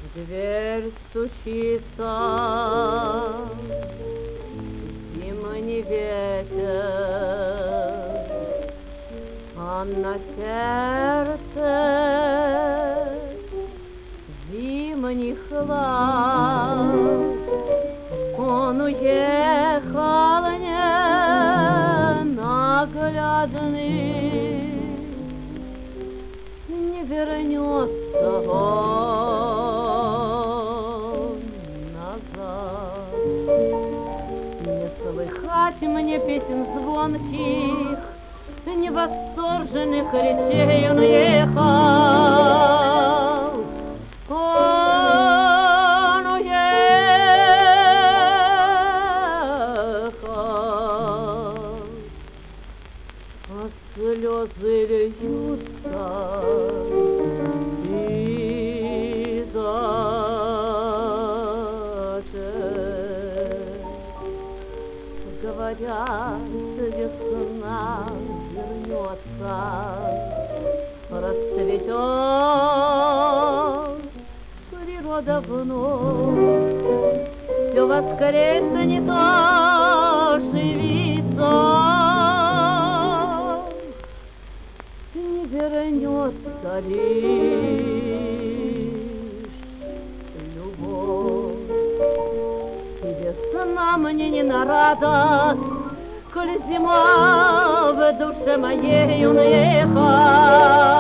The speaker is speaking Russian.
Дверь стучится, зимний ветер, а на сердце зимний хлад. Он уехал ненаглядный, не вернется он назад. Не слыхать мне песен звонких, не восторженных речей он ехал. Он уехал, а слезы льются и даже говорят, весна вернется, расцветет природа вновь, все воскреснет, оживится, не вернется лишь любовь. И весна мне не на радость, коль зима в душе моей уехала.